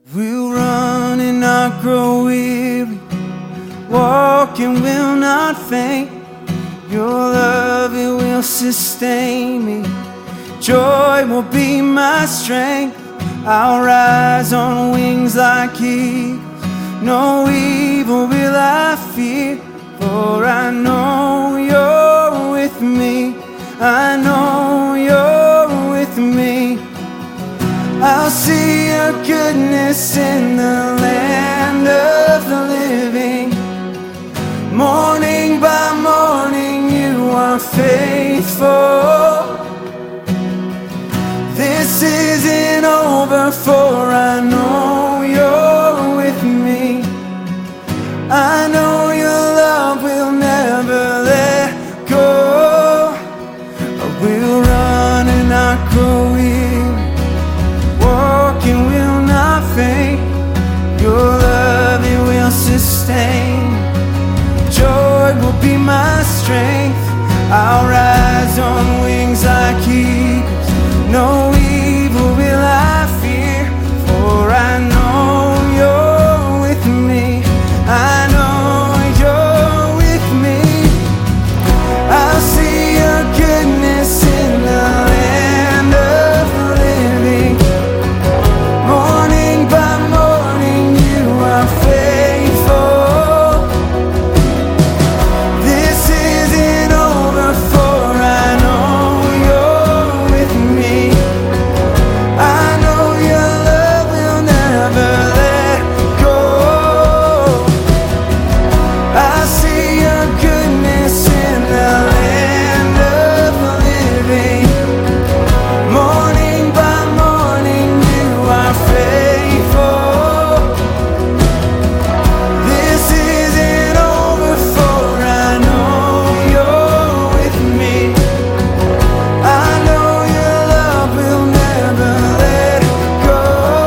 We'll run and not grow weary, walk and will not faint. Your love, it will sustain me. Joy will be my strength. I'll rise on wings like eagles. No evil will I fear, for I know you're with me. I know you're with me. I'll see your goodness in the land of the living. Morning by morning you are faithful. This isn't over, for I know you're with me. I know your love will never let go. I will run and not grow weary, walk and will not faint. Your love, it will sustain. Joy will be my strength. I'll rise on wings like eagles. No evil will I fear, for I know you're with me. I know you're with me. I'll see your goodness in the land of the living. Morning by morning you are faithful. This isn't over, for I know you're with me. I know your love will never let go. I see your goodness in the land of the living. Morning by morning you are faithful. This isn't over, for I know you're with me. I know your love will never let go.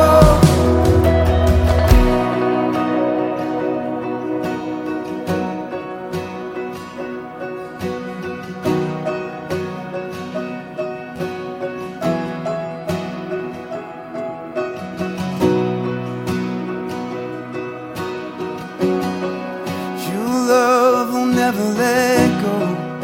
Your love will never let go.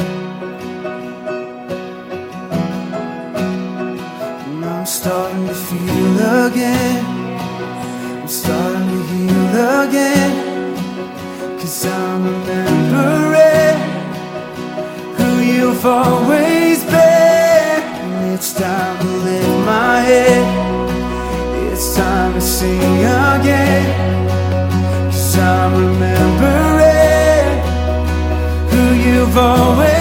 And I'm starting to feel again. I'm starting to heal again. 'Cause I'm remembering who you've always been. And it's time to lift my head. It's time to sing again. 'Cause I'm remembering who you've always